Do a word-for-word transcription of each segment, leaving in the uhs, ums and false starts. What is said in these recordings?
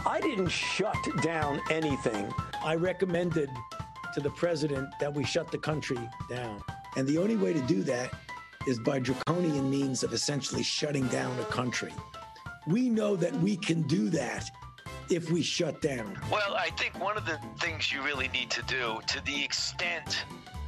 I didn't shut down anything. I recommended to the president that we shut the country down. And the only way to do that is by draconian means of essentially shutting down a country. We know that we can do that if we shut down. Well, I think one of the things you really need to do, to the extent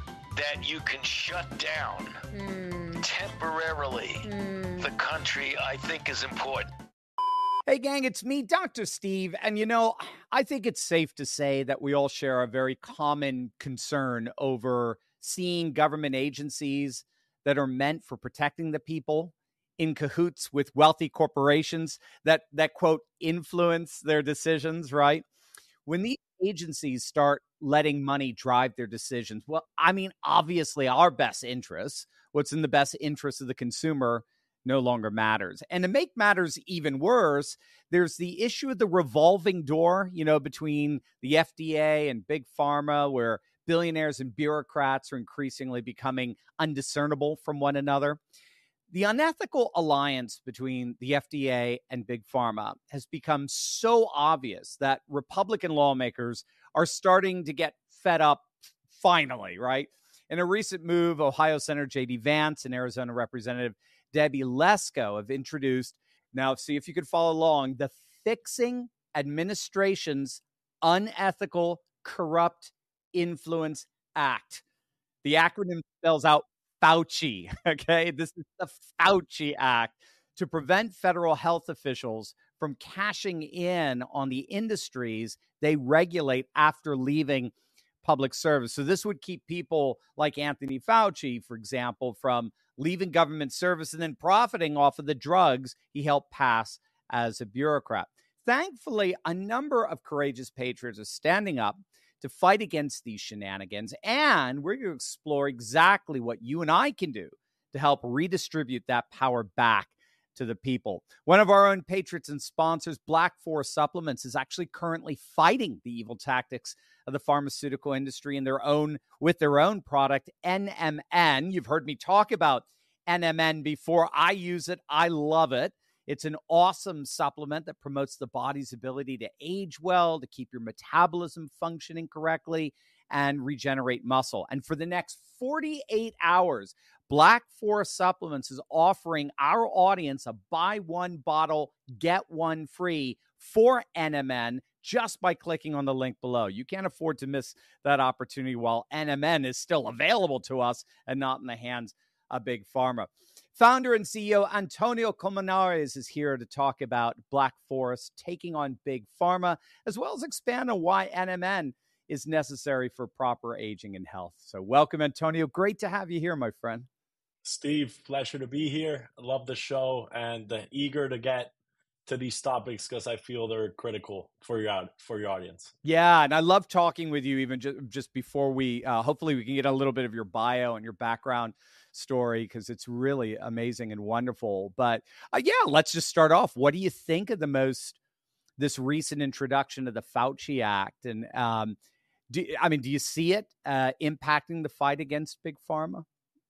that you can shut down mm. temporarily mm. the country, I think is important. Hey, gang, it's me, Doctor Steve. And, you know, I think it's safe to say that we all share a very common concern over seeing government agencies that are meant for protecting the people in cahoots with wealthy corporations that, that quote, influence their decisions, right? When these agencies start letting money drive their decisions, well, I mean, obviously our best interests, what's in the best interest of the consumer, no longer matters. And to make matters even worse, there's the issue of the revolving door, you know, between the F D A and big pharma, where billionaires and bureaucrats are increasingly becoming undiscernible from one another. The unethical alliance between the F D A and big pharma has become so obvious that Republican lawmakers are starting to get fed up finally, right? In a recent move, Ohio Senator J D Vance and Arizona Representative Debbie Lesko have introduced, now see if you could follow along, the Fixing Administration's Unethical Corrupt Influence Act. The acronym spells out Fauci, okay? This is the Fauci Act to prevent federal health officials from cashing in on the industries they regulate after leaving public service. So this would keep people like Anthony Fauci, for example, from leaving government service and then profiting off of the drugs he helped pass as a bureaucrat. Thankfully, a number of courageous patriots are standing up to fight against these shenanigans, and we're going to explore exactly what you and I can do to help redistribute that power back to the people. One of our own patriots and sponsors, Black Forest Supplements, is actually currently fighting the evil tactics of the pharmaceutical industry in their own with their own product, N M N. You've heard me talk about N M N before. I use it. I love it. It's an awesome supplement that promotes the body's ability to age well, to keep your metabolism functioning correctly, and regenerate muscle. And for the next forty-eight hours, Black Forest Supplements is offering our audience a buy one bottle, get one free for N M N just by clicking on the link below. You can't afford to miss that opportunity while N M N is still available to us and not in the hands of big pharma. Founder and C E O Antonio Colmenares is here to talk about Black Forest taking on big pharma, as well as expand on why N M N is necessary for proper aging and health. So welcome, Antonio. Great to have you here, my friend. Steve, pleasure to be here. I love the show and uh, eager to get to these topics because I feel they're critical for your for your audience. Yeah, and I love talking with you even just, just before we, uh, hopefully we can get a little bit of your bio and your background story because it's really amazing and wonderful. But uh, yeah, let's just start off. What do you think of the most, this recent introduction of the Fauci Act? And um, do, I mean, do you see it uh, impacting the fight against big pharma?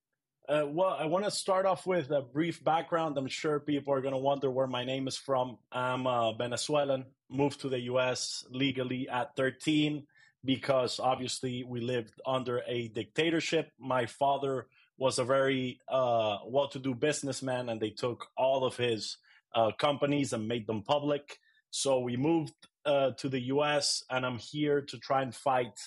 Uh, well, I want to start off with a brief background. I'm sure people are going to wonder where my name is from. I'm a Venezuelan, moved to the U S legally at thirteen because obviously we lived under a dictatorship. My father was a very uh, well-to-do businessman, and they took all of his uh, companies and made them public. So we moved uh, to the U S, and I'm here to try and fight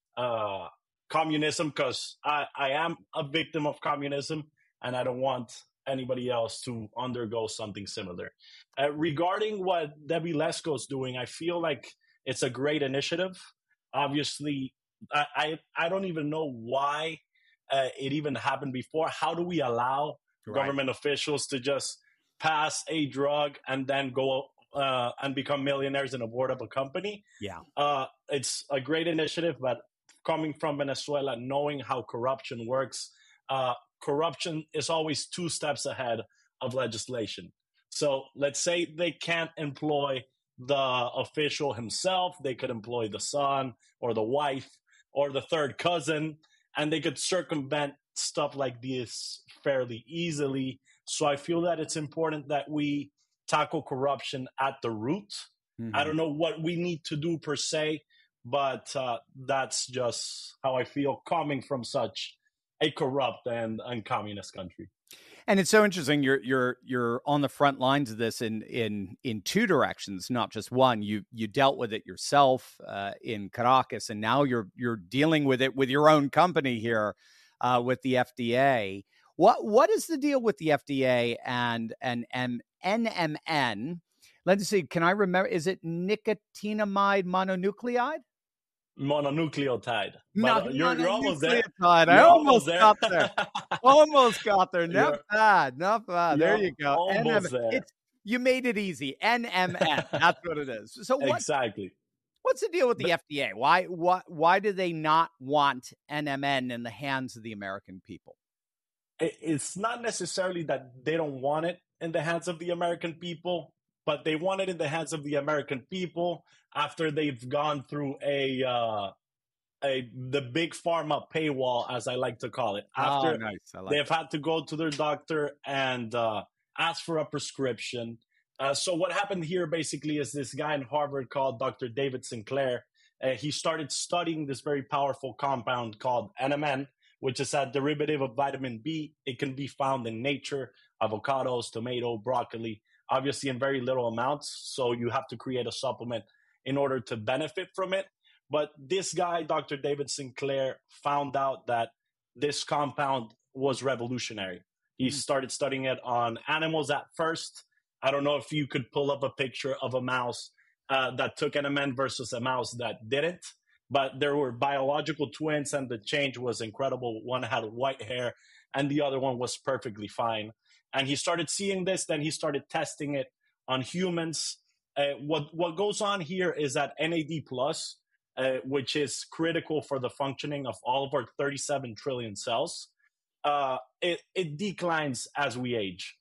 uh communism because I, I am a victim of communism and I don't want anybody else to undergo something similar. Uh, regarding what Debbie Lesko is doing, I feel like it's a great initiative. Obviously, I, I, I don't even know why uh, it even happened before. How do we allow right. government officials to just pass a drug and then go uh, and become millionaires in a board of a company? Yeah, uh, it's a great initiative, but coming from Venezuela, knowing how corruption works, uh, corruption is always two steps ahead of legislation. So let's say they can't employ the official himself. They could employ the son or the wife or the third cousin, and they could circumvent stuff like this fairly easily. So I feel that it's important that we tackle corruption at the root Mm-hmm. I don't know what we need to do per se, but uh, that's just how I feel coming from such a corrupt and, and communist country. And it's so interesting. You're you're you're on the front lines of this in in in two directions, not just one. You you dealt with it yourself uh, in Caracas, and now you're you're dealing with it with your own company here uh, with the F D A. What what is the deal with the F D A and and and N M N? Let's see. Can I remember? Is it nicotinamide mononucleotide? Mononucleotide. No, but you're, you're almost there. I you're almost almost there. got there. Almost got there. Not You're, bad. Not bad. There you go. Almost N M, there. It's, you made it easy. N M N. That's what it is. So what, exactly. What's the deal with the but, F D A? Why why why do they not want N M N in the hands of the American people? It's not necessarily that they don't want it in the hands of the American people, but they want it in the hands of the American people after they've gone through a uh, a the big pharma paywall, as I like to call it. After oh, nice. I like they've that. had to go to their doctor and uh, ask for a prescription. Uh, so what happened here basically is this guy in Harvard called Doctor David Sinclair. Uh, he started studying this very powerful compound called N M N, which is a derivative of vitamin B. It can be found in nature, avocados, tomato, broccoli, obviously in very little amounts. So you have to create a supplement in order to benefit from it. But this guy, Doctor David Sinclair, found out that this compound was revolutionary. He mm-hmm. started studying it on animals at first. I don't know if you could pull up a picture of a mouse uh, that took N M N versus a mouse that didn't. But there were biological twins, and the change was incredible. One had white hair, and the other one was perfectly fine. And he started seeing this. Then he started testing it on humans. Uh, what what goes on here is that N A D plus, uh, which is critical for the functioning of all of our thirty-seven trillion cells, uh, it, it declines as we age.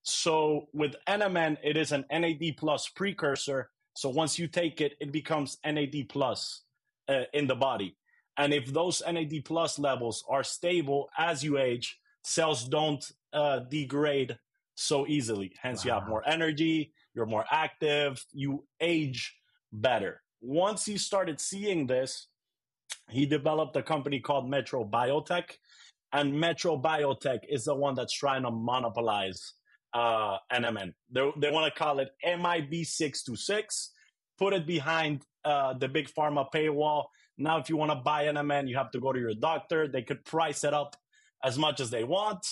So with N M N, it is an N A D plus precursor. So once you take it, it becomes N A D plus uh, in the body. And if those N A D plus levels are stable as you age, cells don't uh, degrade so easily. Hence, wow. You have more energy, you're more active, you age better. Once he started seeing this, he developed a company called Metro Biotech. And Metro Biotech is the one that's trying to monopolize uh, N M N. They, they want to call it M I B six two six, put it behind uh, the big pharma paywall. Now, if you want to buy N M N, you have to go to your doctor. They could price it up as much as they want.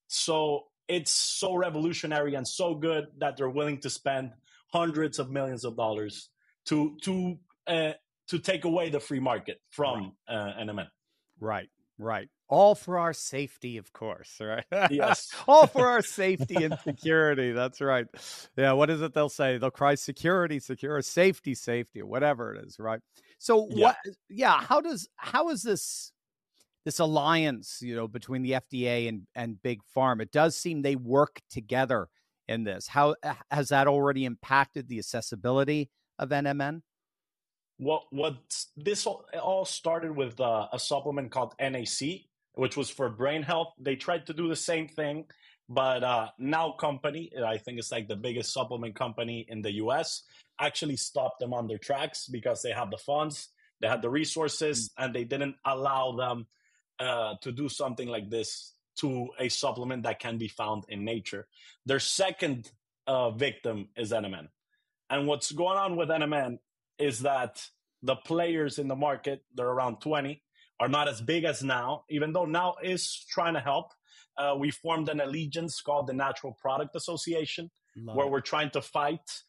So it's so revolutionary and so good that they're willing to spend hundreds of millions of dollars to to uh, to take away the free market from right. uh, N M N. Right, right. All for our safety, of course, right? Yes. All for our safety and security. That's right. Yeah, what is it they'll say? They'll cry security, secure, safety, safety, whatever it is, right? So yeah. what yeah, how does how is this this alliance, you know, between the F D A and, and Big Pharma? It does seem they work together in this. How has that already impacted the accessibility of N M N? Well, what this all, all started with uh, a supplement called N A C, which was for brain health. They tried to do the same thing, but uh, Now Company, I think it's like the biggest supplement company in the U S, actually stopped them on their tracks because they have the funds, they had the resources, and they didn't allow them uh, to do something like this to a supplement that can be found in nature. Their second uh, victim is N M N. And what's going on with N M N is that the players in the market, they're around twenty, are not as big as Now, even though Now is trying to help. Uh, we formed an allegiance called the Natural Product Association, Love where it. We're trying to fight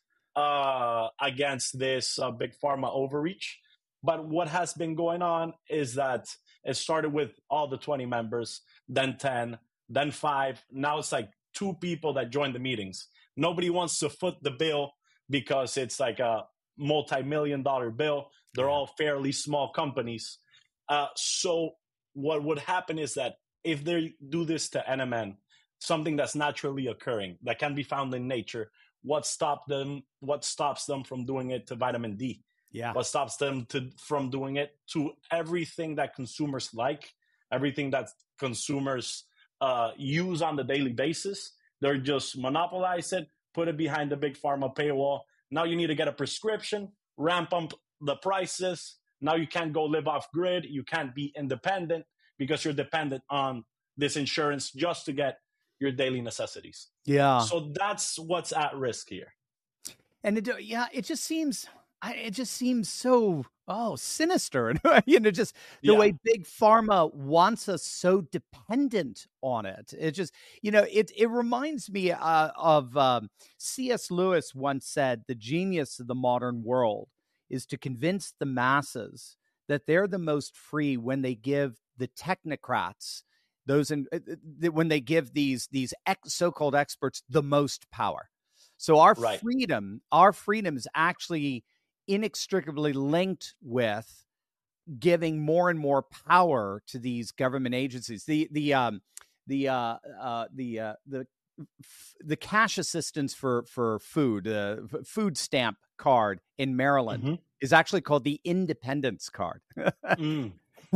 uh, against this uh, big pharma overreach. But what has been going on is that it started with all the twenty members, then ten, then five. Now it's like two people that join the meetings. Nobody wants to foot the bill because it's like a multi-million dollar bill. They're all fairly small companies. Uh, so what would happen is that if they do this to N M N, something that's naturally occurring, that can be found in nature, what stop them? What stops them from doing it to vitamin D? Yeah. What stops them to from doing it to everything that consumers like, everything that consumers uh, use on the daily basis? They're just monopolize it, put it behind the big pharma paywall. Now you need to get a prescription, ramp up the prices. Now you can't go live off grid. You can't be independent because you're dependent on this insurance just to get your daily necessities. Yeah. So that's what's at risk here. And it, yeah, it just seems, it just seems so, oh, sinister. You know, just the Yeah. way Big Pharma wants us so dependent on it. It just, you know, it, it reminds me uh, of um, C S Lewis once said, the genius of the modern world is to convince the masses that they're the most free when they give the technocrats, those in, when they give these these ex, so-called experts the most power. So our Right. freedom, our freedom is actually inextricably linked with giving more and more power to these government agencies. The the um the uh, uh the uh, the the cash assistance for for food, uh, food stamp card in Maryland Mm-hmm. is actually called the Independence Card. Mm.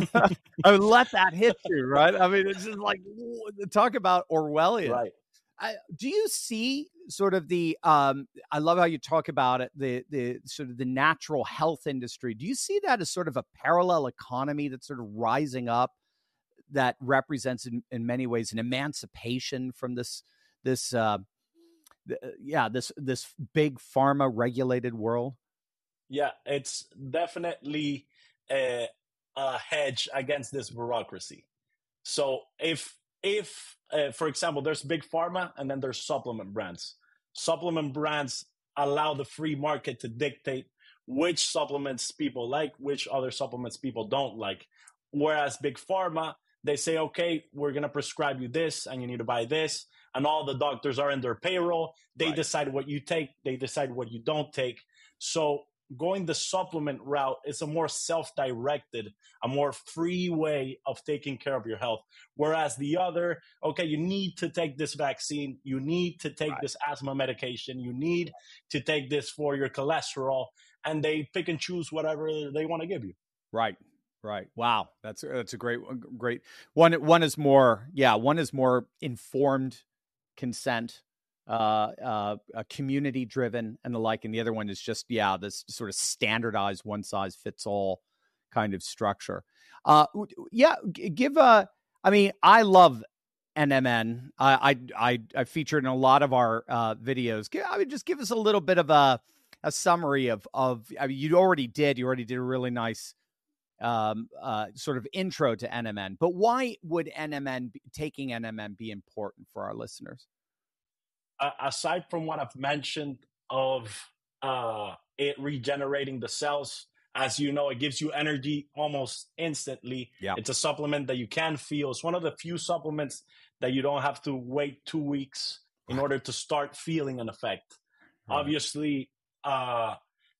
I mean, let that hit you, right? I mean, it's just like, talk about Orwellian. Right. I, do you see sort of the, um, I love how you talk about it, the the sort of the natural health industry. Do you see that as sort of a parallel economy that's sort of rising up that represents in, in many ways an emancipation from this, this, uh, th- yeah, this, this big pharma regulated world? Yeah, it's definitely a, a hedge against this bureaucracy. So if, if uh, for example, there's big pharma and then there's supplement brands. Supplement brands allow the free market to dictate which supplements people like, which other supplements people don't like. Whereas big pharma, they say, okay, we're going to prescribe you this and you need to buy this. And all the doctors are in their payroll. They Right. decide what you take. They decide what you don't take. So going the supplement route is a more self-directed, a more free way of taking care of your health. Whereas the other, okay, you need to take this vaccine, you need to take Right. this asthma medication, you need to take this for your cholesterol, and they pick and choose whatever they want to give you. Right. Right. Wow. That's that's a great great one. One is more, yeah, one is more informed consent, uh, uh, uh community driven and the like. And the other one is just, yeah, this sort of standardized one size fits all kind of structure. Uh, yeah. g- Give a, I mean, I love N M N. I, I, I, I featured in a lot of our uh, videos. Gi- I mean, just give us a little bit of a, a summary of, of, I mean, you already did, you already did a really nice um, uh, sort of intro to N M N, but why would N M N, be, taking N M N be important for our listeners? Uh, aside from what I've mentioned of uh, it regenerating the cells, as you know, it gives you energy almost instantly. Yeah. It's a supplement that you can feel. It's one of the few supplements that you don't have to wait two weeks in order to start feeling an effect. Right. Obviously, uh,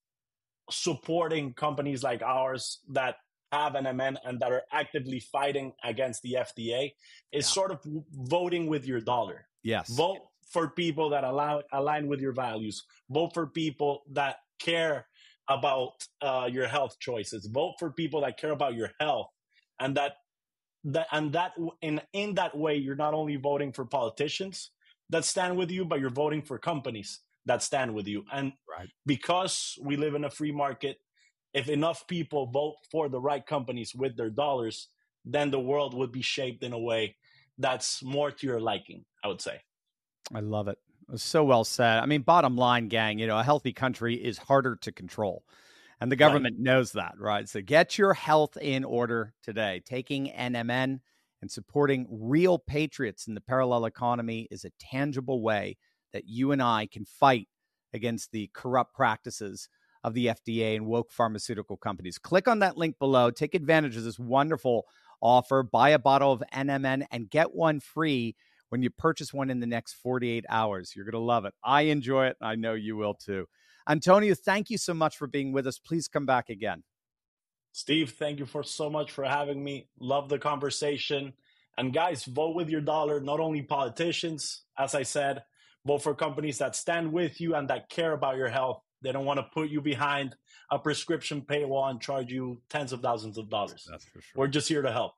supporting companies like ours that have N M N and that are actively fighting against the F D A is Yeah. sort of voting with your dollar. Yes. Vote for people that allow, align with your values. Vote for people that care about uh, your health choices. Vote for people that care about your health, and that that and that in in that way, you're not only voting for politicians that stand with you, but you're voting for companies that stand with you. And Right. because we live in a free market, if enough people vote for the right companies with their dollars, then the world would be shaped in a way that's more to your liking, I would say. I love it. It was so well said. I mean, bottom line, gang, you know, a healthy country is harder to control. And the government knows that, right? So get your health in order today. Taking N M N and supporting real patriots in the parallel economy is a tangible way that you and I can fight against the corrupt practices of the F D A and woke pharmaceutical companies. Click on that link below. Take advantage of this wonderful offer. Buy a bottle of N M N and get one free when you purchase one in the next forty-eight hours. You're going to love it. I enjoy it. I know you will too. Antonio, thank you so much for being with us. Please come back again. Steve, thank you for so much for having me. Love the conversation. And guys, vote with your dollar, not only politicians, as I said, vote for companies that stand with you and that care about your health. They don't want to put you behind a prescription paywall and charge you tens of thousands of dollars. That's for sure. We're just here to help.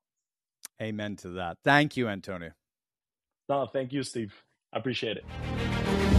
Amen to that. Thank you, Antonio. No, thank you, Steve. I appreciate it.